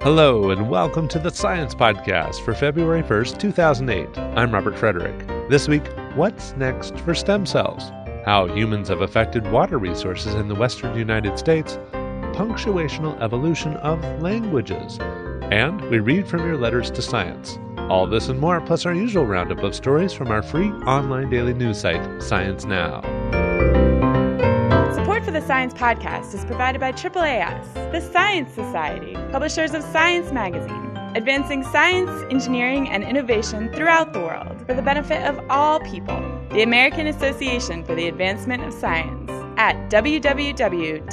Hello, and welcome to the Science Podcast for February 1st, 2008. I'm Robert Frederick. This week, what's next for stem cells? How humans have affected water resources in the western United States, punctuational evolution of languages, and we read from your letters to science. All this and more, plus our usual roundup of stories from our free online daily news site, Science Now. Support for the Science Podcast is provided by AAAS, the Science Society, publishers of Science Magazine, advancing science, engineering, and innovation throughout the world for the benefit of all people. The American Association for the Advancement of Science at www.aaas.org.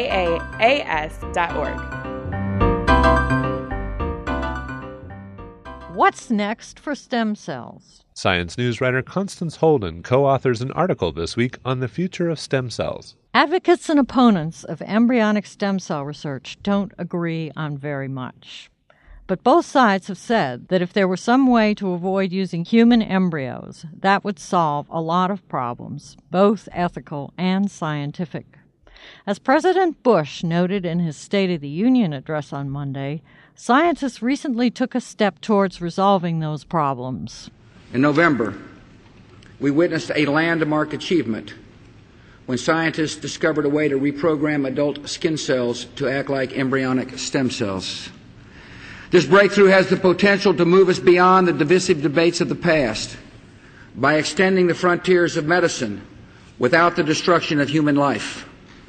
What's next for stem cells? Science news writer Constance Holden co-authors an article this week on the future of stem cells. Advocates and opponents of embryonic stem cell research don't agree on very much. But both sides have said that if there were some way to avoid using human embryos, that would solve a lot of problems, both ethical and scientific. As President Bush noted in his State of the Union address on Monday, scientists recently took a step towards resolving those problems. In November, we witnessed a landmark achievement when scientists discovered a way to reprogram adult skin cells to act like embryonic stem cells. This breakthrough has the potential to move us beyond the divisive debates of the past by extending the frontiers of medicine without the destruction of human life.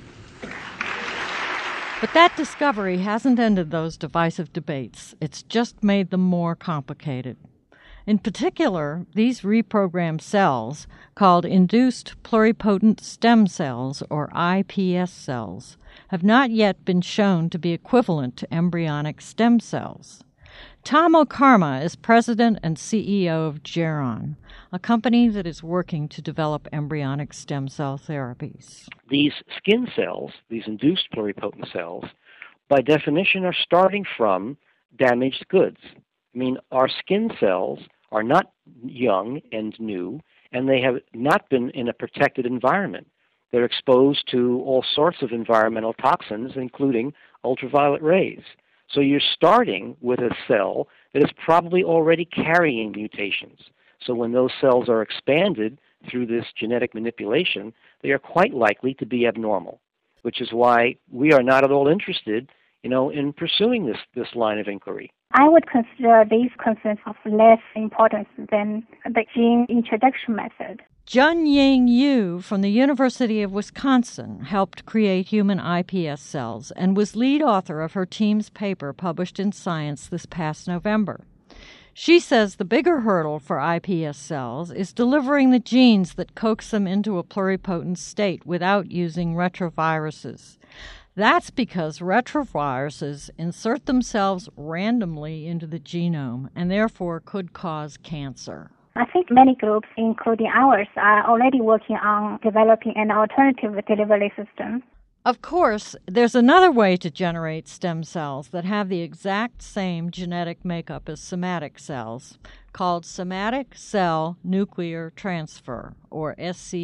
But that discovery hasn't ended those divisive debates. It's just made them more complicated. In particular, these reprogrammed cells, called induced pluripotent stem cells, or iPS cells, have not yet been shown to be equivalent to embryonic stem cells. Tom Karma is president and CEO of Geron, a company that is working to develop embryonic stem cell therapies. These skin cells, these induced pluripotent cells, by definition are starting from damaged goods. I mean, our skin cells are not young and new, and they have not been in a protected environment. They're exposed to all sorts of environmental toxins, including ultraviolet rays. So you're starting with a cell that is probably already carrying mutations. So when those cells are expanded through this genetic manipulation, they are quite likely to be abnormal, which is why we are not at all interested, in pursuing this line of inquiry. I would consider these concerns of less importance than the gene introduction method. Junying Yu from the University of Wisconsin helped create human iPS cells and was lead author of her team's paper published in Science this past November. She says the bigger hurdle for iPS cells is delivering the genes that coax them into a pluripotent state without using retroviruses. That's because retroviruses insert themselves randomly into the genome and therefore could cause cancer. I think many groups, including ours, are already working on developing an alternative delivery system. Of course, there's another way to generate stem cells that have the exact same genetic makeup as somatic cells, called somatic cell nuclear transfer, or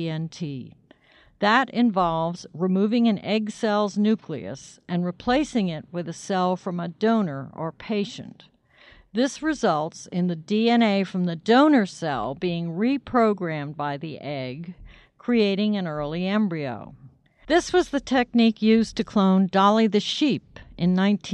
SCNT. That involves removing an egg cell's nucleus and replacing it with a cell from a donor or patient. This results in the DNA from the donor cell being reprogrammed by the egg, creating an early embryo. This was the technique used to clone Dolly the sheep in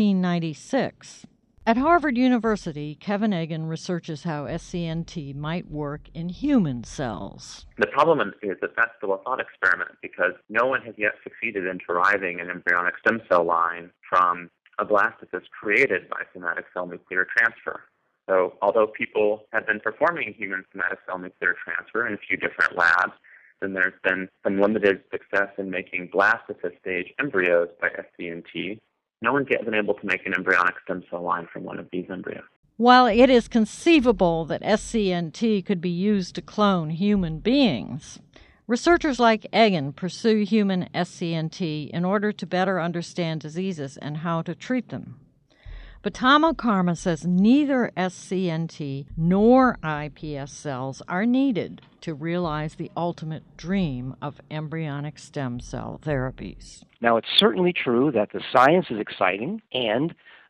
1996. At Harvard University, Kevin Egan researches how SCNT might work in human cells. The problem is that that's still a thought experiment because no one has yet succeeded in deriving an embryonic stem cell line from a blastocyst created by somatic cell nuclear transfer. So although people have been performing human somatic cell nuclear transfer in a few different labs, then there's been some limited success in making blastocyst-stage embryos by SCNT. No one's yet been able to make an embryonic stem cell line from one of these embryos. While it is conceivable that SCNT could be used to clone human beings, researchers like Egan pursue human SCNT in order to better understand diseases and how to treat them. But Tom Karma says neither SCNT nor iPS cells are needed to realize the ultimate dream of embryonic stem cell therapies. Now, it's certainly true that the science is exciting and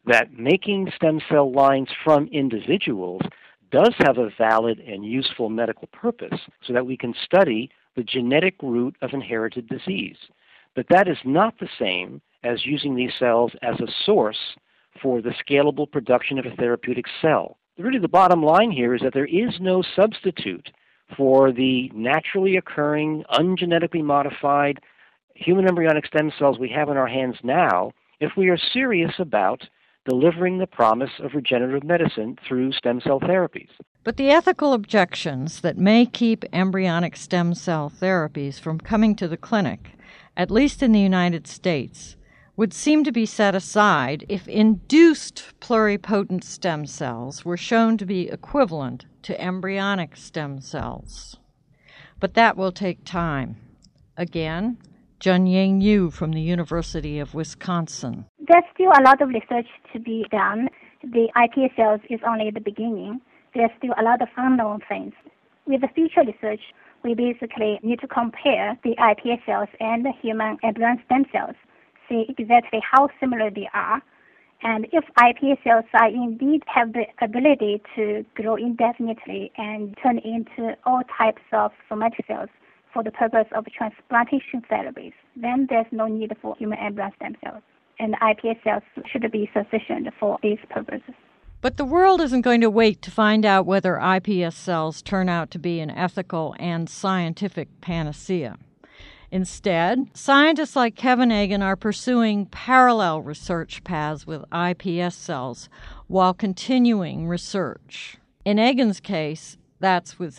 that making stem cell lines from individuals does have a valid and useful medical purpose so that we can study the genetic root of inherited disease. But that is not the same as using these cells as a source for the scalable production of a therapeutic cell. Really, the bottom line here is that there is no substitute for the naturally occurring, ungenetically modified human embryonic stem cells we have in our hands now if we are serious about delivering the promise of regenerative medicine through stem cell therapies. But the ethical objections that may keep embryonic stem cell therapies from coming to the clinic, at least in the United States, would seem to be set aside if induced pluripotent stem cells were shown to be equivalent to embryonic stem cells. But that will take time. Again, Junying Yu from the University of Wisconsin. There's still a lot of research to be done. The iPS cells is only the beginning. There's still a lot of unknown things. With the future research, we basically need to compare the iPS cells and the human embryonic stem cells, see exactly how similar they are, and if iPS cells are indeed have the ability to grow indefinitely and turn into all types of somatic cells for the purpose of transplantation therapies, then there's no need for human embryonic stem cells, and iPS cells should be sufficient for these purposes. But the world isn't going to wait to find out whether iPS cells turn out to be an ethical and scientific panacea. Instead, scientists like Kevin Eggen are pursuing parallel research paths with iPS cells while continuing research. In Eggen's case, that's with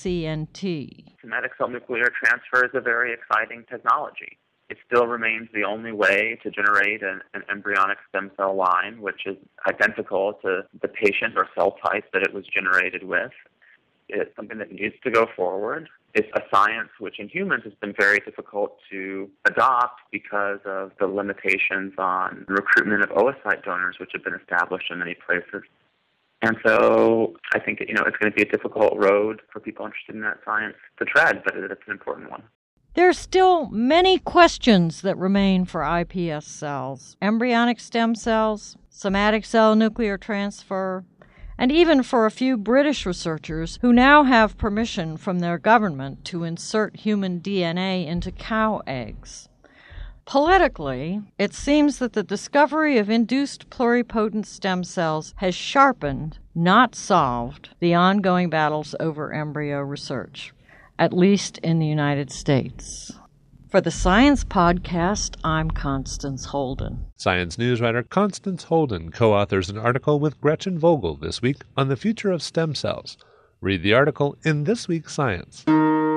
SCNT. Somatic cell nuclear transfer is a very exciting technology. It still remains the only way to generate an embryonic stem cell line, which is identical to the patient or cell type that it was generated with. It's something that needs to go forward. It's a science which in humans has been very difficult to adopt because of the limitations on recruitment of oocyte donors, which have been established in many places. And so I think it's going to be a difficult road for people interested in that science to tread, but it's an important one. There are still many questions that remain for iPS cells, embryonic stem cells, somatic cell nuclear transfer, and even for a few British researchers who now have permission from their government to insert human DNA into cow eggs. Politically, it seems that the discovery of induced pluripotent stem cells has sharpened, not solved, the ongoing battles over embryo research, at least in the United States. For the Science Podcast, I'm Constance Holden. Science news writer Constance Holden co-authors an article with Gretchen Vogel this week on the future of stem cells. Read the article in this week's Science.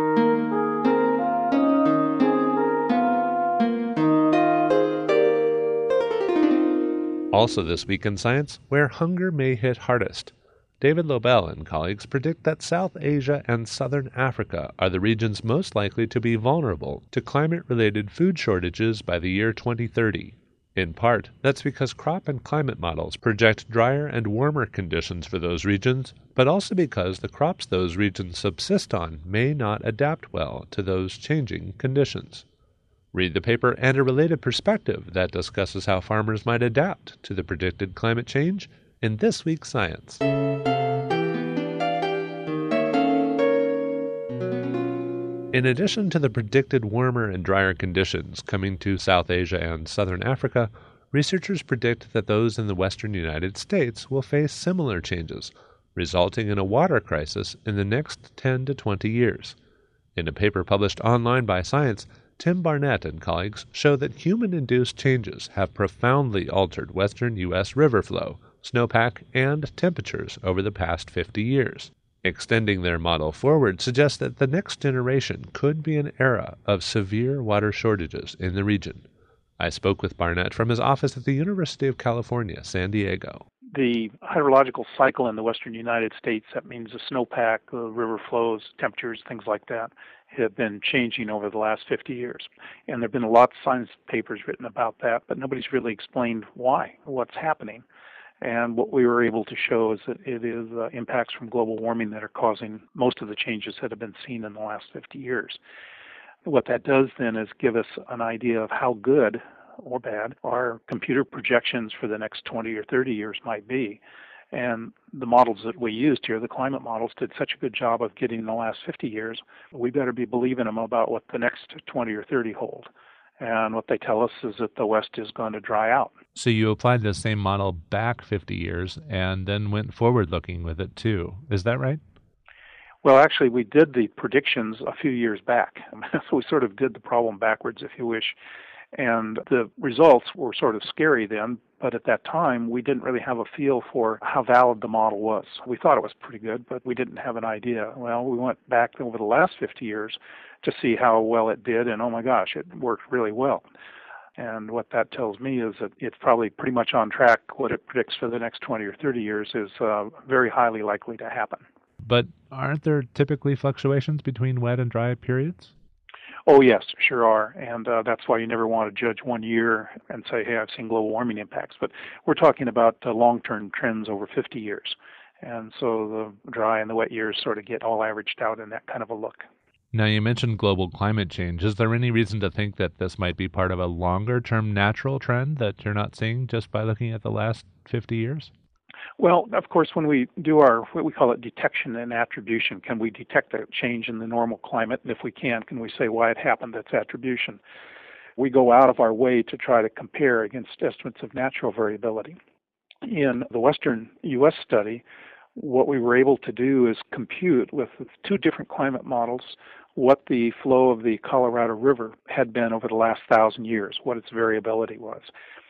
Also this week in Science, where hunger may hit hardest. David Lobel and colleagues predict that South Asia and Southern Africa are the regions most likely to be vulnerable to climate-related food shortages by the year 2030. In part, that's because crop and climate models project drier and warmer conditions for those regions, but also because the crops those regions subsist on may not adapt well to those changing conditions. Read the paper and a related perspective that discusses how farmers might adapt to the predicted climate change in this week's Science. In addition to the predicted warmer and drier conditions coming to South Asia and Southern Africa, researchers predict that those in the western United States will face similar changes, resulting in a water crisis in the next 10 to 20 years. In a paper published online by Science, Tim Barnett and colleagues show that human-induced changes have profoundly altered western U.S. river flow, snowpack, and temperatures over the past 50 years. Extending their model forward suggests that the next generation could be an era of severe water shortages in the region. I spoke with Barnett from his office at the University of California, San Diego. The hydrological cycle in the western United States, that means the snowpack, the river flows, temperatures, things like that, have been changing over the last 50 years. And there have been a lot of science papers written about that, but nobody's really explained why, what's happening. And what we were able to show is that it is impacts from global warming that are causing most of the changes that have been seen in the last 50 years. What that does then is give us an idea of how good or bad our computer projections for the next 20 or 30 years might be. And the models that we used here, the climate models, did such a good job of getting the last 50 years, we better be believing them about what the next 20 or 30 hold. And what they tell us is that the West is going to dry out. So you applied the same model back 50 years and then went forward-looking with it too. Is that right? Well, actually, we did the predictions a few years back. So we sort of did the problem backwards, if you wish. And the results were sort of scary then, but at that time, we didn't really have a feel for how valid the model was. We thought it was pretty good, but we didn't have an idea. Well, we went back over the last 50 years to see how well it did, and oh my gosh, it worked really well. And what that tells me is that it's probably pretty much on track. What it predicts for the next 20 or 30 years is very highly likely to happen. But aren't there typically fluctuations between wet and dry periods? Oh, yes, sure are. And that's why you never want to judge one year and say, hey, I've seen global warming impacts. But we're talking about long-term trends over 50 years. And so the dry and the wet years sort of get all averaged out in that kind of a look. Now, you mentioned global climate change. Is there any reason to think that this might be part of a longer-term natural trend that you're not seeing just by looking at the last 50 years? Well, of course, when we do our, what we call it, detection and attribution, can we detect a change in the normal climate? And if we can we say why it happened? That's attribution. We go out of our way to try to compare against estimates of natural variability. In the Western U.S. study, what we were able to do is compute with two different climate models what the flow of the Colorado River had been over the last 1,000 years, what its variability was.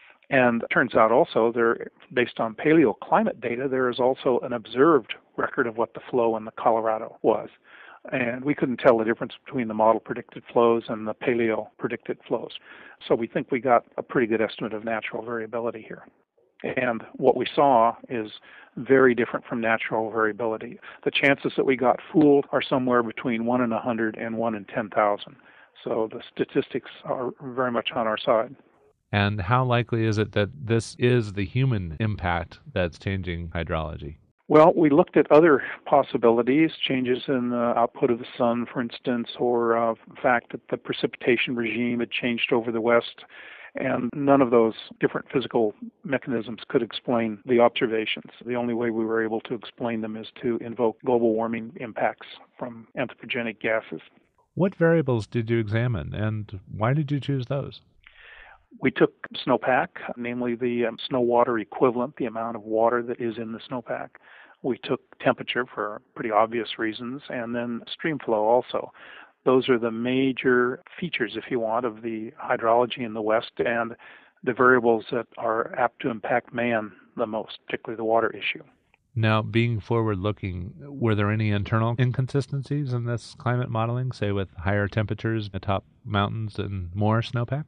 And it turns out also, based on paleoclimate data, there is also an observed record of what the flow in the Colorado was. And we couldn't tell the difference between the model predicted flows and the paleo predicted flows. So we think we got a pretty good estimate of natural variability here. And what we saw is very different from natural variability. The chances that we got fooled are somewhere between 1 in 100 and 1 in 10,000. So the statistics are very much on our side. And how likely is it that this is the human impact that's changing hydrology? Well, we looked at other possibilities, changes in the output of the sun, for instance, or the fact that the precipitation regime had changed over the West, and none of those different physical mechanisms could explain the observations. The only way we were able to explain them is to invoke global warming impacts from anthropogenic gases. What variables did you examine, and why did you choose those? We took snowpack, namely the snow water equivalent, the amount of water that is in the snowpack. We took temperature for pretty obvious reasons, and then stream flow also. Those are the major features, if you want, of the hydrology in the West and the variables that are apt to impact man the most, particularly the water issue. Now, being forward-looking, were there any internal inconsistencies in this climate modeling, say with higher temperatures atop mountains and more snowpack?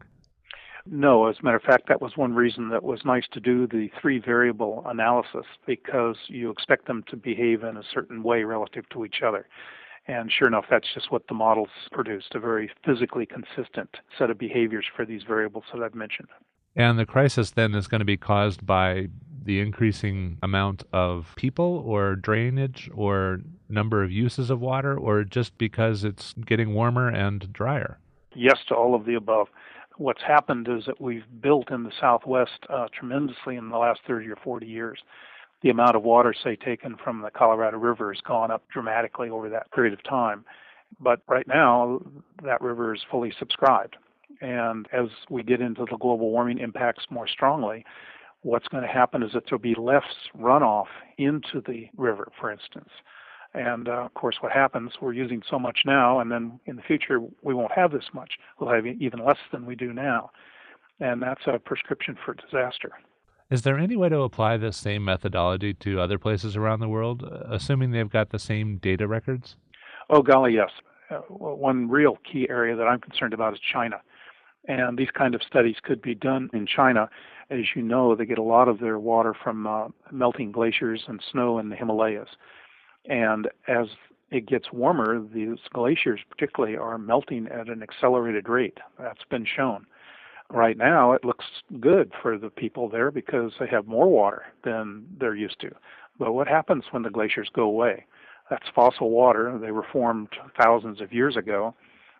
No, as a matter of fact, that was one reason that was nice to do the three-variable analysis, because you expect them to behave in a certain way relative to each other. And sure enough, that's just what the models produced, a very physically consistent set of behaviors for these variables that I've mentioned. And the crisis then is going to be caused by the increasing amount of people or drainage or number of uses of water, or just because it's getting warmer and drier? Yes to all of the above. What's happened is that we've built in the Southwest tremendously in the last 30 or 40 years. The amount of water, say, taken from the Colorado River has gone up dramatically over that period of time. But right now, that river is fully subscribed. And as we get into the global warming impacts more strongly, what's going to happen is that there'll be less runoff into the river, for instance. And, of course, what happens, we're using so much now, and then in the future, we won't have this much. We'll have even less than we do now. And that's a prescription for disaster. Is there any way to apply this same methodology to other places around the world, assuming they've got the same data records? Oh, golly, yes. One real key area that I'm concerned about is China. And these kind of studies could be done in China. As you know, they get a lot of their water from melting glaciers and snow in the Himalayas. And as it gets warmer, these glaciers particularly are melting at an accelerated rate. That's been shown. Right now, it looks good for the people there because they have more water than they're used to. But what happens when the glaciers go away? That's fossil water. They were formed thousands of years ago,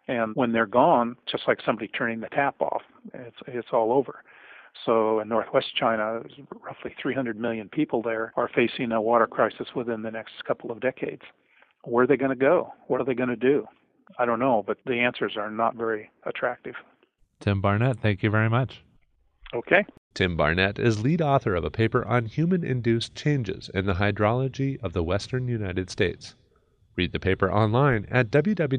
And when they're gone, just like somebody turning the tap off, it's all over. So in northwest China, roughly 300 million people there are facing a water crisis within the next couple of decades. Where are they going to go? What are they going to do? I don't know, but the answers are not very attractive. Tim Barnett, thank you very much. Okay. Tim Barnett is lead author of a paper on human-induced changes in the hydrology of the western United States. Read the paper online at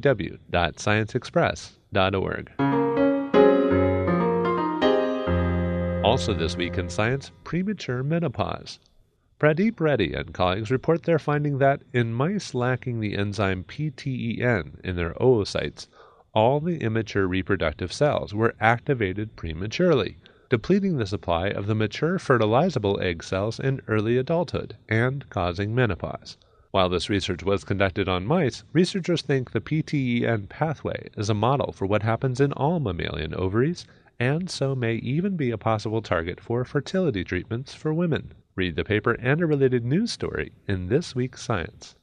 www.scienceexpress.org. Also this week in science, premature menopause. Pradeep Reddy and colleagues report their finding that in mice lacking the enzyme PTEN in their oocytes, all the immature reproductive cells were activated prematurely, depleting the supply of the mature fertilizable egg cells in early adulthood and causing menopause. While this research was conducted on mice, researchers think the PTEN pathway is a model for what happens in all mammalian ovaries, and so may even be a possible target for fertility treatments for women. Read the paper and a related news story in this week's Science.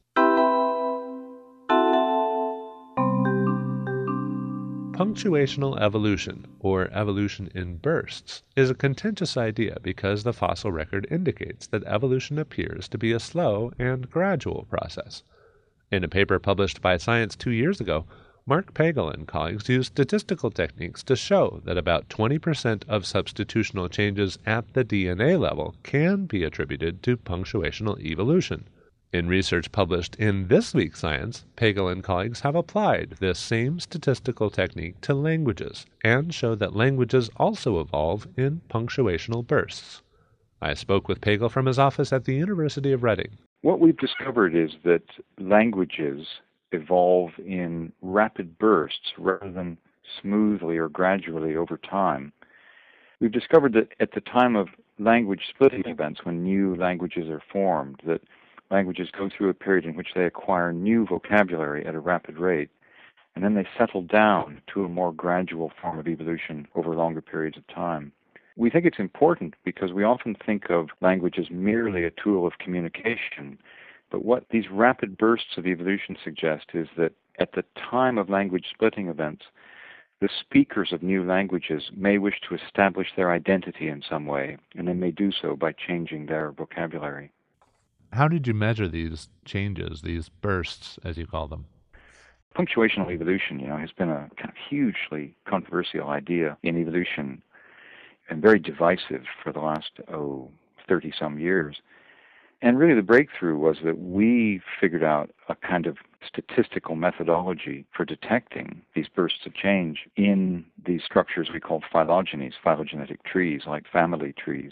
Punctuational evolution, or evolution in bursts, is a contentious idea because the fossil record indicates that evolution appears to be a slow and gradual process. In a paper published by Science 2 years ago, Mark Pagel and colleagues used statistical techniques to show that about 20% of substitutional changes at the DNA level can be attributed to punctuational evolution. In research published in this week's Science, Pagel and colleagues have applied this same statistical technique to languages and show that languages also evolve in punctuational bursts. I spoke with Pagel from his office at the University of Reading. What we've discovered is that languages evolve in rapid bursts rather than smoothly or gradually over time. We've discovered that at the time of language splitting events, when new languages are formed, that languages go through a period in which they acquire new vocabulary at a rapid rate, and then they settle down to a more gradual form of evolution over longer periods of time. We think it's important because we often think of language as merely a tool of communication, but what these rapid bursts of evolution suggest is that at the time of language splitting events, the speakers of new languages may wish to establish their identity in some way, and they may do so by changing their vocabulary. How did you measure these changes, these bursts, as you call them? Punctuational evolution, has been a kind of hugely controversial idea in evolution and very divisive for the last, 30-some years. And really the breakthrough was that we figured out a kind of statistical methodology for detecting these bursts of change in these structures we call phylogenies, phylogenetic trees, like family trees.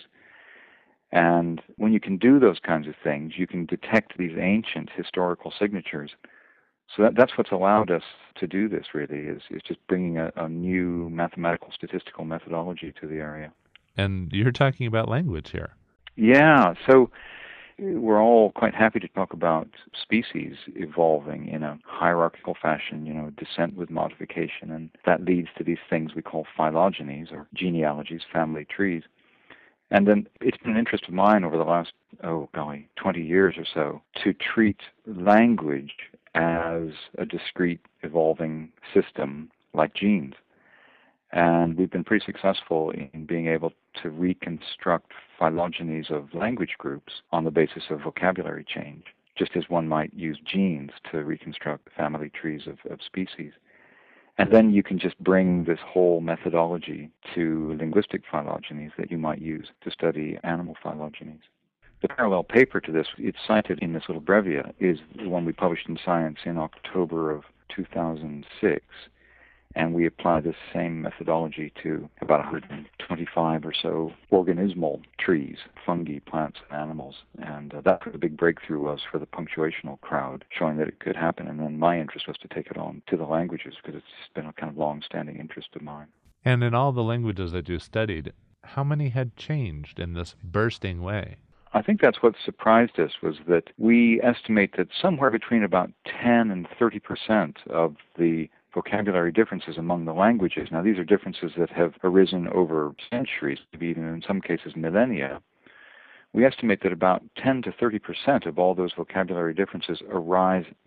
And when you can do those kinds of things, you can detect these ancient historical signatures. So that's what's allowed us to do this, really, is just bringing a new mathematical statistical methodology to the area. And you're talking about language here. Yeah, so we're all quite happy to talk about species evolving in a hierarchical fashion, descent with modification, and that leads to these things we call phylogenies, or genealogies, family trees. And then it's been an interest of mine over the last, 20 years or so, to treat language as a discrete evolving system like genes. And we've been pretty successful in being able to reconstruct phylogenies of language groups on the basis of vocabulary change, just as one might use genes to reconstruct family trees of species. And then you can just bring this whole methodology to linguistic phylogenies that you might use to study animal phylogenies. The parallel paper to this, it's cited in this little brevia, is the one we published in Science in October of 2006. And we apply this same methodology to about 125 or so organismal trees, fungi, plants, and animals. And that's what the big breakthrough was for the punctuational crowd, showing that it could happen. And then my interest was to take it on to the languages, because it's been a kind of long-standing interest of mine. And in all the languages that you studied, how many had changed in this bursting way? I think that's what surprised us, was that we estimate that somewhere between about 10 and 30% of the vocabulary differences among the languages. Now, these are differences that have arisen over centuries, maybe even in some cases millennia. We estimate that about 10 to 30% of all those vocabulary differences arise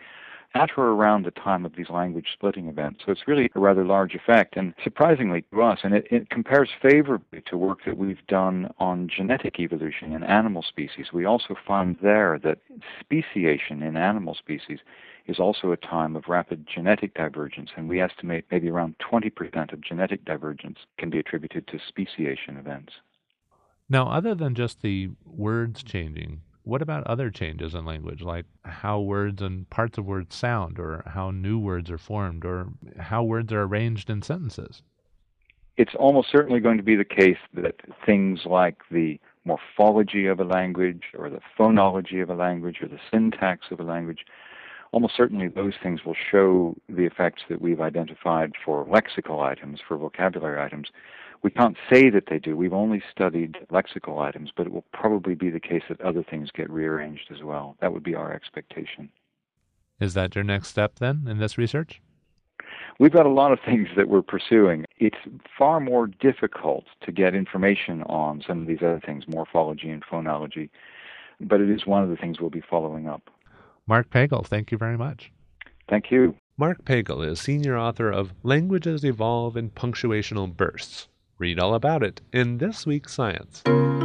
at or around the time of these language splitting events. So it's really a rather large effect, and surprisingly to us, and it compares favorably to work that we've done on genetic evolution in animal species. We also find there that speciation in animal species is also a time of rapid genetic divergence, and we estimate maybe around 20% of genetic divergence can be attributed to speciation events. Now, other than just the words changing, what about other changes in language, like how words and parts of words sound, or how new words are formed, or how words are arranged in sentences? It's almost certainly going to be the case that things like the morphology of a language, or the phonology of a language, or the syntax of a language, almost certainly those things will show the effects that we've identified for lexical items, for vocabulary items. We can't say that they do. We've only studied lexical items, but it will probably be the case that other things get rearranged as well. That would be our expectation. Is that your next step, then, in this research? We've got a lot of things that we're pursuing. It's far more difficult to get information on some of these other things, morphology and phonology, but it is one of the things we'll be following up. Mark Pagel, thank you very much. Thank you. Mark Pagel is senior author of Languages Evolve in Punctuational Bursts. Read all about it in this week's Science.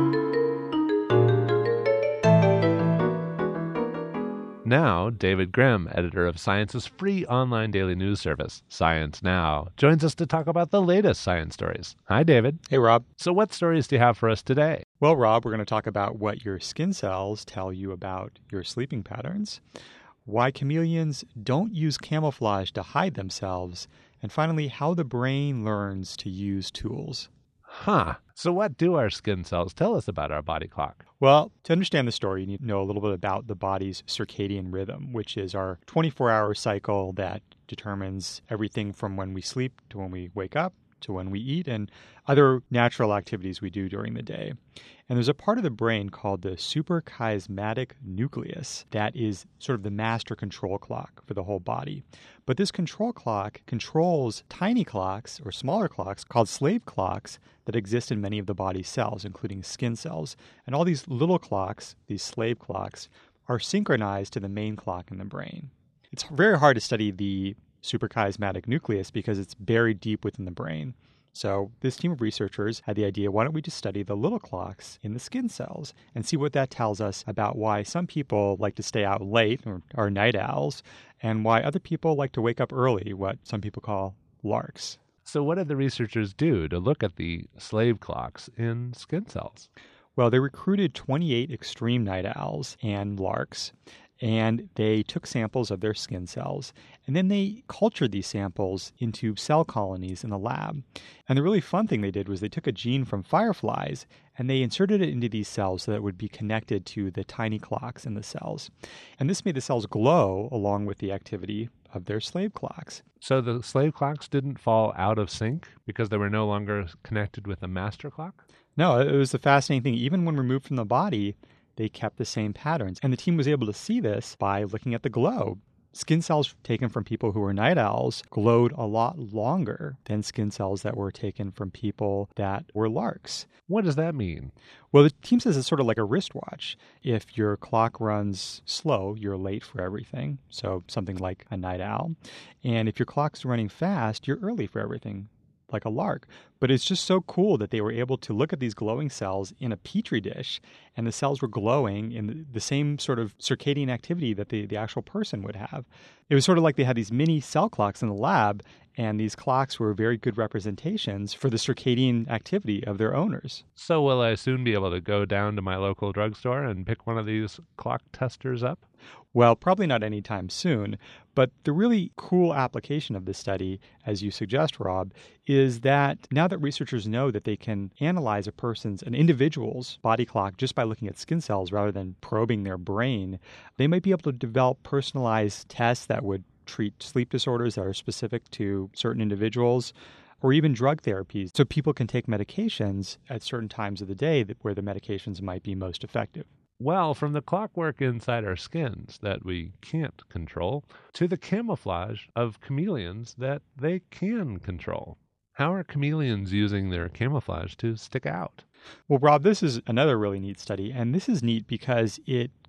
Now, David Grimm, editor of Science's free online daily news service, Science Now, joins us to talk about the latest science stories. Hi, David. Hey, Rob. So what stories do you have for us today? Well, Rob, we're going to talk about what your skin cells tell you about your sleeping patterns, why chameleons don't use camouflage to hide themselves, and finally, how the brain learns to use tools. Huh. So what do our skin cells tell us about our body clock? Well, to understand the story, you need to know a little bit about the body's circadian rhythm, which is our 24-hour cycle that determines everything from when we sleep to when we wake up to when we eat and other natural activities we do during the day. And there's a part of the brain called the suprachiasmatic nucleus that is sort of the master control clock for the whole body. But this control clock controls tiny clocks or smaller clocks called slave clocks that exist in many of the body's cells, including skin cells. And all these little clocks, these slave clocks, are synchronized to the main clock in the brain. It's very hard to study the suprachiasmatic nucleus because it's buried deep within the brain. So this team of researchers had the idea, why don't we just study the little clocks in the skin cells and see what that tells us about why some people like to stay out late or are night owls and why other people like to wake up early, what some people call larks. So what did the researchers do to look at the slave clocks in skin cells? Well, they recruited 28 extreme night owls and larks, and they took samples of their skin cells, and then they cultured these samples into cell colonies in the lab. And the really fun thing they did was they took a gene from fireflies, and they inserted it into these cells so that it would be connected to the tiny clocks in the cells. And this made the cells glow along with the activity of their slave clocks. So the slave clocks didn't fall out of sync because they were no longer connected with the master clock? No, it was the fascinating thing. Even when removed from the body, they kept the same patterns. And the team was able to see this by looking at the glow. Skin cells taken from people who were night owls glowed a lot longer than skin cells that were taken from people that were larks. What does that mean? Well, the team says it's sort of like a wristwatch. If your clock runs slow, you're late for everything. So something like a night owl. And if your clock's running fast, you're early for everything, like a lark. But it's just so cool that they were able to look at these glowing cells in a petri dish, and the cells were glowing in the same sort of circadian activity that the actual person would have. It was sort of like they had these mini cell clocks in the lab, and these clocks were very good representations for the circadian activity of their owners. So will I soon be able to go down to my local drugstore and pick one of these clock testers up? Well, probably not anytime soon, but the really cool application of this study, as you suggest, Rob, is that now that researchers know that they can analyze an individual's body clock just by looking at skin cells rather than probing their brain, they might be able to develop personalized tests that would treat sleep disorders that are specific to certain individuals, or even drug therapies, so people can take medications at certain times of the day where the medications might be most effective. Well, from the clockwork inside our skins that we can't control to the camouflage of chameleons that they can control. How are chameleons using their camouflage to stick out? Well, Rob, this is another really neat study, and this is neat because it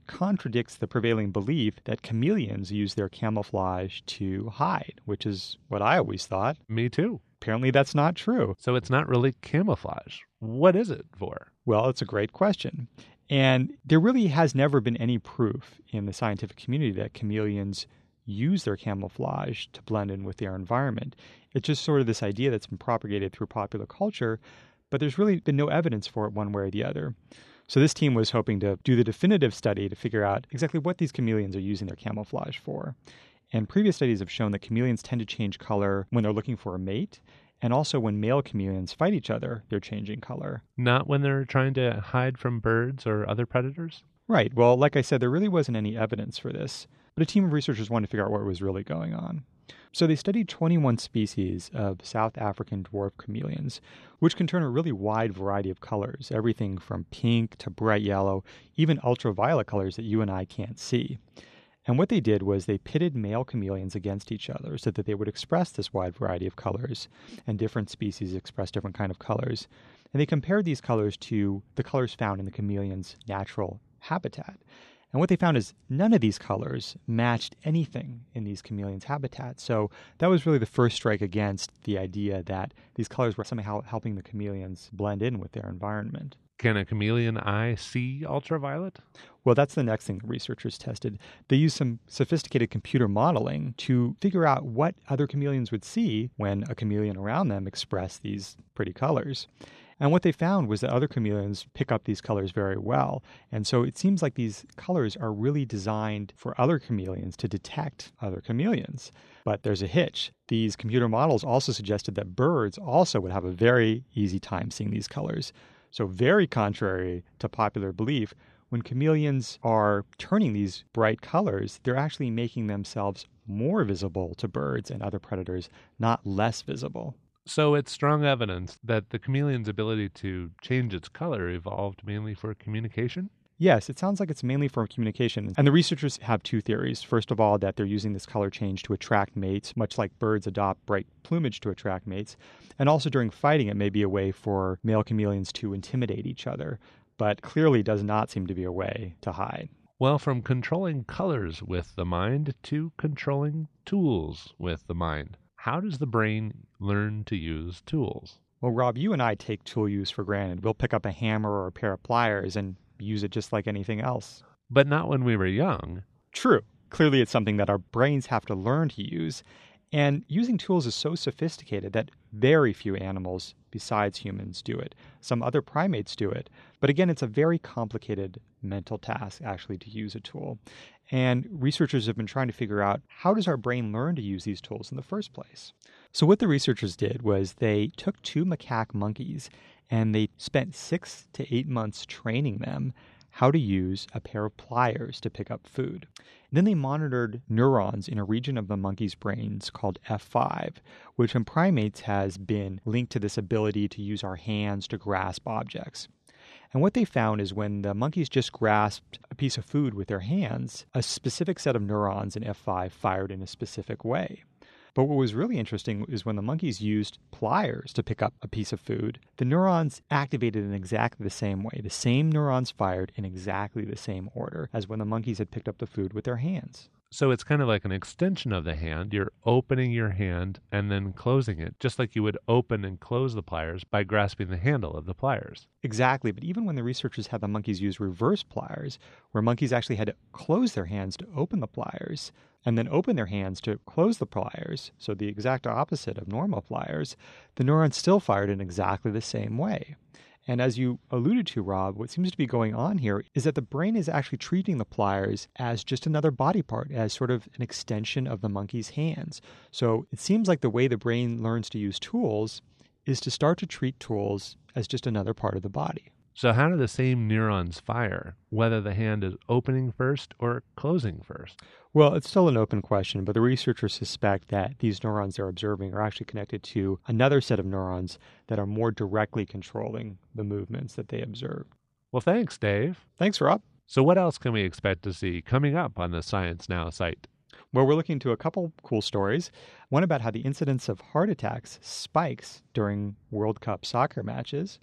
contradicts the prevailing belief that chameleons use their camouflage to hide, which is what I always thought. Me too. Apparently that's not true. So it's not really camouflage. What is it for? Well, it's a great question. And there really has never been any proof in the scientific community that chameleons use their camouflage to blend in with their environment. It's just sort of this idea that's been propagated through popular culture, but there's really been no evidence for it one way or the other. So this team was hoping to do the definitive study to figure out exactly what these chameleons are using their camouflage for. And previous studies have shown that chameleons tend to change color when they're looking for a mate, and also when male chameleons fight each other, they're changing color. Not when they're trying to hide from birds or other predators? Right. Well, like I said, there really wasn't any evidence for this, but a team of researchers wanted to figure out what was really going on. So they studied 21 species of South African dwarf chameleons, which can turn a really wide variety of colors, everything from pink to bright yellow, even ultraviolet colors that you and I can't see. And what they did was they pitted male chameleons against each other so that they would express this wide variety of colors, and different species express different kind of colors. And they compared these colors to the colors found in the chameleon's natural habitat. And what they found is none of these colors matched anything in these chameleons' habitats. So that was really the first strike against the idea that these colors were somehow helping the chameleons blend in with their environment. Can a chameleon eye see ultraviolet? Well, that's the next thing the researchers tested. They used some sophisticated computer modeling to figure out what other chameleons would see when a chameleon around them expressed these pretty colors. And what they found was that other chameleons pick up these colors very well. And so it seems like these colors are really designed for other chameleons to detect other chameleons. But there's a hitch. These computer models also suggested that birds also would have a very easy time seeing these colors. So very contrary to popular belief, when chameleons are turning these bright colors, they're actually making themselves more visible to birds and other predators, not less visible. So it's strong evidence that the chameleon's ability to change its color evolved mainly for communication? Yes, it sounds like it's mainly for communication. And the researchers have two theories. First of all, that they're using this color change to attract mates, much like birds adopt bright plumage to attract mates. And also during fighting, it may be a way for male chameleons to intimidate each other, but clearly does not seem to be a way to hide. Well, from controlling colors with the mind to controlling tools with the mind. How does the brain learn to use tools? Well, Rob, you and I take tool use for granted. We'll pick up a hammer or a pair of pliers and use it just like anything else. But not when we were young. True. Clearly, it's something that our brains have to learn to use. And using tools is so sophisticated that very few animals besides humans do it. Some other primates do it. But again, it's a very complicated mental task, actually, to use a tool. And researchers have been trying to figure out, how does our brain learn to use these tools in the first place? So what the researchers did was they took 2 macaque monkeys and they spent 6 to 8 months training them how to use a pair of pliers to pick up food. And then they monitored neurons in a region of the monkey's brains called F5, which in primates has been linked to this ability to use our hands to grasp objects. And what they found is when the monkeys just grasped a piece of food with their hands, a specific set of neurons in F5 fired in a specific way. But what was really interesting is when the monkeys used pliers to pick up a piece of food, the neurons activated in exactly the same way. The same neurons fired in exactly the same order as when the monkeys had picked up the food with their hands. So it's kind of like an extension of the hand. You're opening your hand and then closing it, just like you would open and close the pliers by grasping the handle of the pliers. Exactly, but even when the researchers had the monkeys use reverse pliers, where monkeys actually had to close their hands to open the pliers, and then open their hands to close the pliers, so the exact opposite of normal pliers, the neurons still fired in exactly the same way. And as you alluded to, Rob, what seems to be going on here is that the brain is actually treating the pliers as just another body part, as sort of an extension of the monkey's hands. So it seems like the way the brain learns to use tools is to start to treat tools as just another part of the body. So how do the same neurons fire, whether the hand is opening first or closing first? Well, it's still an open question, but the researchers suspect that these neurons they're observing are actually connected to another set of neurons that are more directly controlling the movements that they observe. Well, thanks, Dave. Thanks, Rob. So what else can we expect to see coming up on the Science Now site? Well, we're looking to a couple cool stories. One about how the incidence of heart attacks spikes during World Cup soccer matches.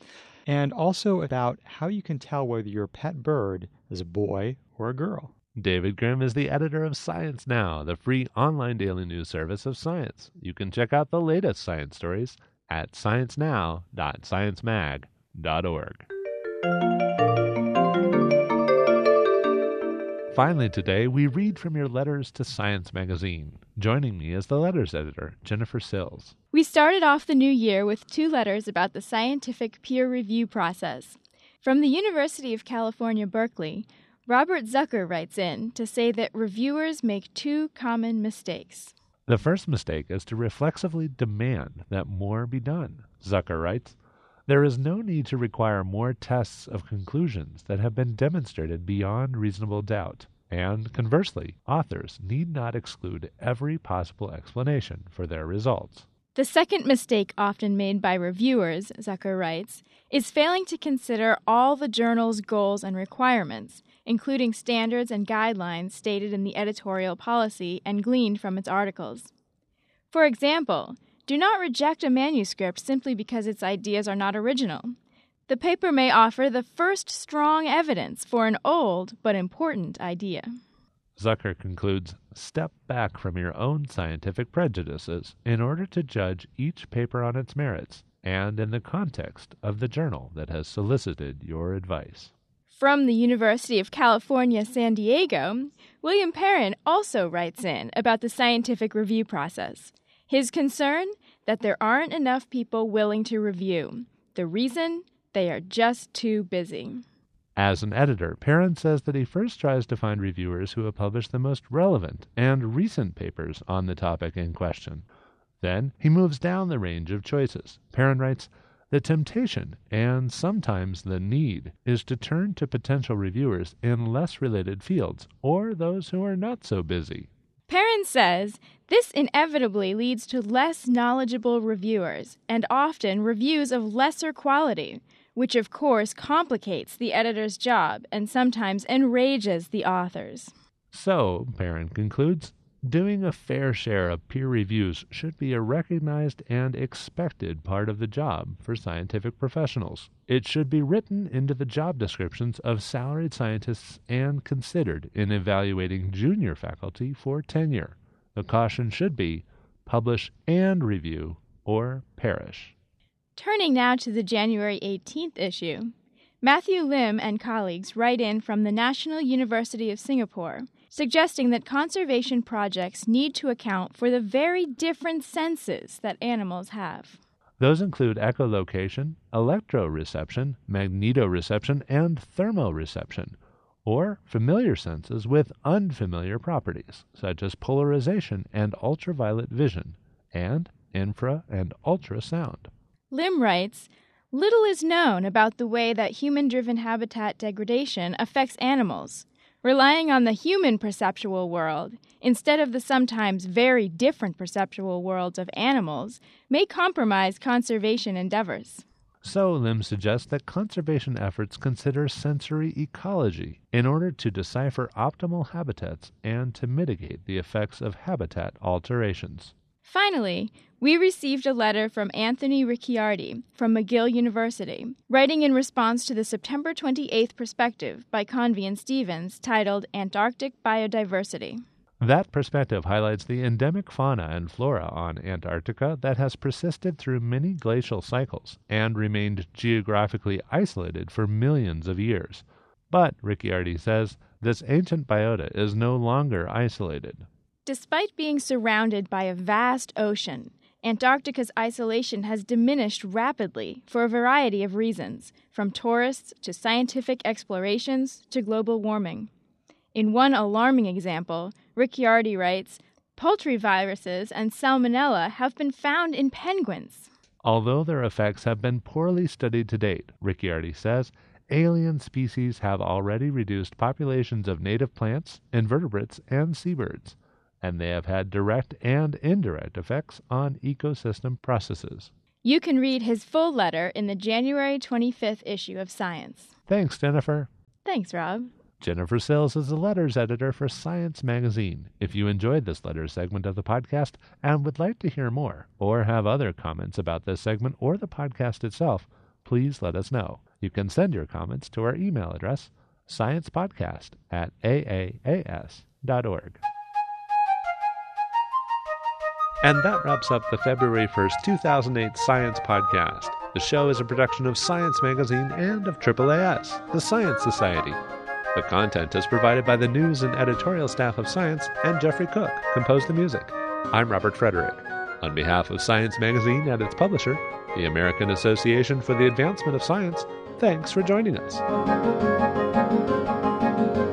and also about how you can tell whether your pet bird is a boy or a girl. David Grimm is the editor of Science Now, the free online daily news service of science. You can check out the latest science stories at sciencenow.sciencemag.org. Finally today, we read from your letters to Science Magazine. Joining me is the letters editor, Jennifer Sills. We started off the new year with 2 letters about the scientific peer review process. From the University of California, Berkeley, Robert Zucker writes in to say that reviewers make 2 common mistakes. The first mistake is to reflexively demand that more be done. Zucker writes, "There is no need to require more tests of conclusions that have been demonstrated beyond reasonable doubt, and conversely, authors need not exclude every possible explanation for their results." The second mistake often made by reviewers, Zucker writes, is failing to consider all the journal's goals and requirements, including standards and guidelines stated in the editorial policy and gleaned from its articles. For example, do not reject a manuscript simply because its ideas are not original. The paper may offer the first strong evidence for an old but important idea. Zucker concludes, "Step back from your own scientific prejudices in order to judge each paper on its merits and in the context of the journal that has solicited your advice." From the University of California, San Diego, William Perrin also writes in about the scientific review process. His concern? That there aren't enough people willing to review. The reason? They are just too busy. As an editor, Perrin says that he first tries to find reviewers who have published the most relevant and recent papers on the topic in question. Then he moves down the range of choices. Perrin writes, "The temptation, and sometimes the need, is to turn to potential reviewers in less related fields, or those who are not so busy." Perrin says, this inevitably leads to less knowledgeable reviewers, and often reviews of lesser quality, which of course complicates the editor's job and sometimes enrages the authors. So, Perrin concludes, doing a fair share of peer reviews should be a recognized and expected part of the job for scientific professionals. It should be written into the job descriptions of salaried scientists and considered in evaluating junior faculty for tenure. The caution should be, publish and review, or perish. Turning now to the January 18th issue, Matthew Lim and colleagues write in from the National University of Singapore, suggesting that conservation projects need to account for the very different senses that animals have. Those include echolocation, electroreception, magnetoreception, and thermoreception, or familiar senses with unfamiliar properties, such as polarization and ultraviolet vision, and infra- and ultrasound. Lim writes, little is known about the way that human-driven habitat degradation affects animals. Relying on the human perceptual world, instead of the sometimes very different perceptual worlds of animals, may compromise conservation endeavors. So Lim suggests that conservation efforts consider sensory ecology in order to decipher optimal habitats and to mitigate the effects of habitat alterations. Finally, we received a letter from Anthony Ricciardi from McGill University, writing in response to the September 28th perspective by Convey and Stevens titled Antarctic Biodiversity. That perspective highlights the endemic fauna and flora on Antarctica that has persisted through many glacial cycles and remained geographically isolated for millions of years. But, Ricciardi says, this ancient biota is no longer isolated. Despite being surrounded by a vast ocean, Antarctica's isolation has diminished rapidly for a variety of reasons, from tourists to scientific explorations to global warming. In one alarming example, Ricciardi writes, poultry viruses and salmonella have been found in penguins. Although their effects have been poorly studied to date, Ricciardi says, alien species have already reduced populations of native plants, invertebrates, and seabirds, and they have had direct and indirect effects on ecosystem processes. You can read his full letter in the January 25th issue of Science. Thanks, Jennifer. Thanks, Rob. Jennifer Sills is the letters editor for Science Magazine. If you enjoyed this letters segment of the podcast and would like to hear more or have other comments about this segment or the podcast itself, please let us know. You can send your comments to our email address, sciencepodcast@aaas.org. And that wraps up the February 1st, 2008 Science Podcast. The show is a production of Science Magazine and of AAAS, the Science Society. The content is provided by the news and editorial staff of Science, and Jeffrey Cook composed the music. I'm Robert Frederick. On behalf of Science Magazine and its publisher, the American Association for the Advancement of Science, thanks for joining us.